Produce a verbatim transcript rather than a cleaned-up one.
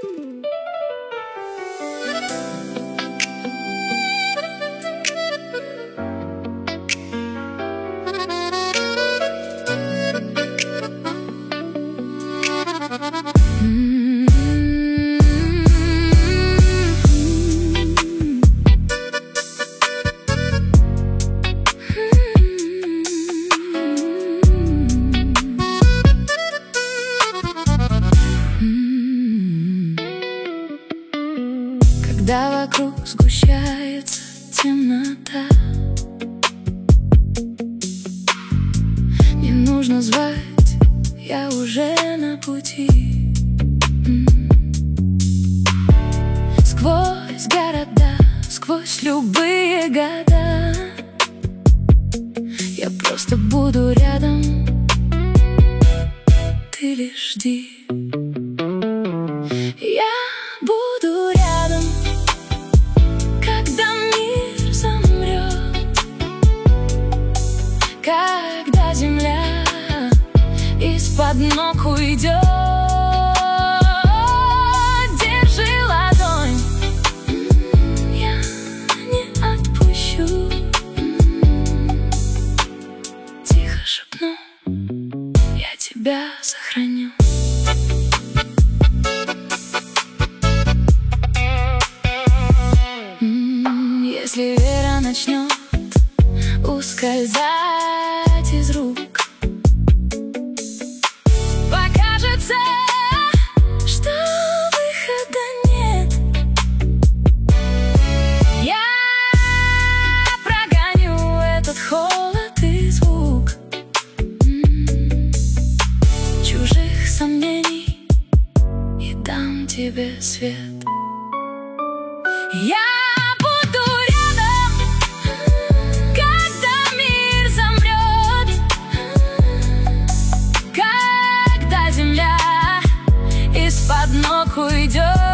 Когда вокруг сгущается темнота, не нужно звать, я уже на пути. Сквозь города, сквозь любые года, я просто буду рядом, ты лишь жди. Я буду рядом, когда мир замрет, когда земля из-под ног уйдет. Держи ладонь, я не отпущу. Тихо шепну, я тебя сохраню. Если вера начнет ускользать из рук, покажется, что выхода нет, я прогоню этот холод и звук чужих сомнений и дам тебе свет. Я из-под ног уйдет.